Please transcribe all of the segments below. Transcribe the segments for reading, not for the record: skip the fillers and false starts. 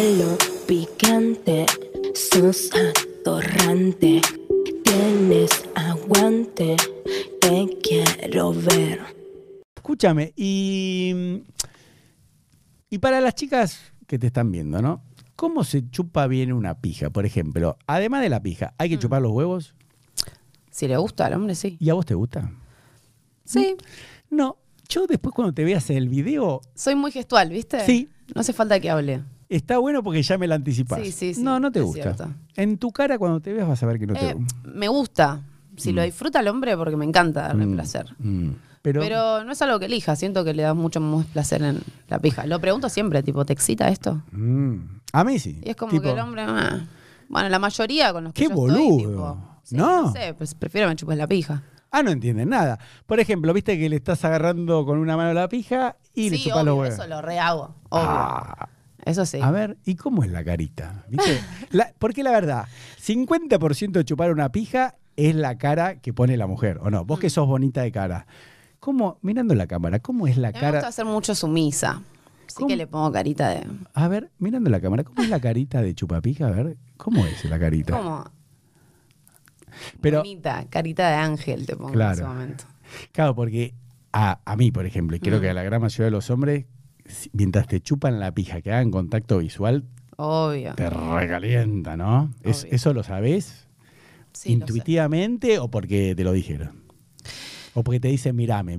pelo picante, sos atorrante, tienes aguante, te quiero ver. Escúchame, y para las chicas que te están viendo, ¿no? ¿Cómo se chupa bien una pija? Por ejemplo, además de la pija, ¿hay que chupar los huevos? Si le gusta al hombre, sí. ¿Y a vos te gusta? Sí. No, yo después cuando te veas en el video, Soy muy gestual, ¿viste? Sí. No hace falta que hable. está bueno porque ya me la anticipás. Sí. No te es gusta. cierto. En tu cara cuando te veas vas a ver que no te gusta. Me gusta. Si lo disfruta el hombre, porque me encanta darle placer. Pero no es algo que elija. Siento que le da mucho más placer en la pija. Lo pregunto siempre, tipo, ¿te excita esto? A mí sí. Y es como Tipo, que el hombre... Bueno, la mayoría con los que ¡qué yo boludo! estoy, tipo... Sí, ¿No? No sé, pues prefiero me chupes la pija. no entienden nada. Por ejemplo, viste que le estás agarrando con una mano la pija y le Sí, chupas los obvio, huevos. eso lo rehago. Obvio. Eso sí. A ver, ¿y cómo es la carita? ¿Viste? Porque la verdad, 50% de chupar una pija es la cara que pone la mujer, ¿o no? Vos que sos bonita de cara. ¿Cómo, mirando la cámara, cómo es la A mí me cara? gusta ser mucho sumisa. Así ¿Cómo? que le pongo carita de... A ver, mirando la cámara, ¿cómo es la carita de chupapija? A ver, ¿cómo es la carita? Como... Pero, bonita, carita de ángel te pongo en Claro. ese momento. claro, porque a mí, por ejemplo, y creo que a la gran mayoría de los hombres, mientras te chupan la pija, que hagan contacto visual, Obvio. te recalienta, ¿no? Obvio. ¿Eso lo sabés? Sí, lo sé. ¿Intuitivamente o porque te lo dijeron? ¿O porque te dicen, mirame?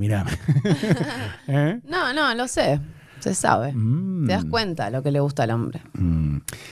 ¿Eh? No, lo sé. Se sabe. Te das cuenta lo que le gusta al hombre.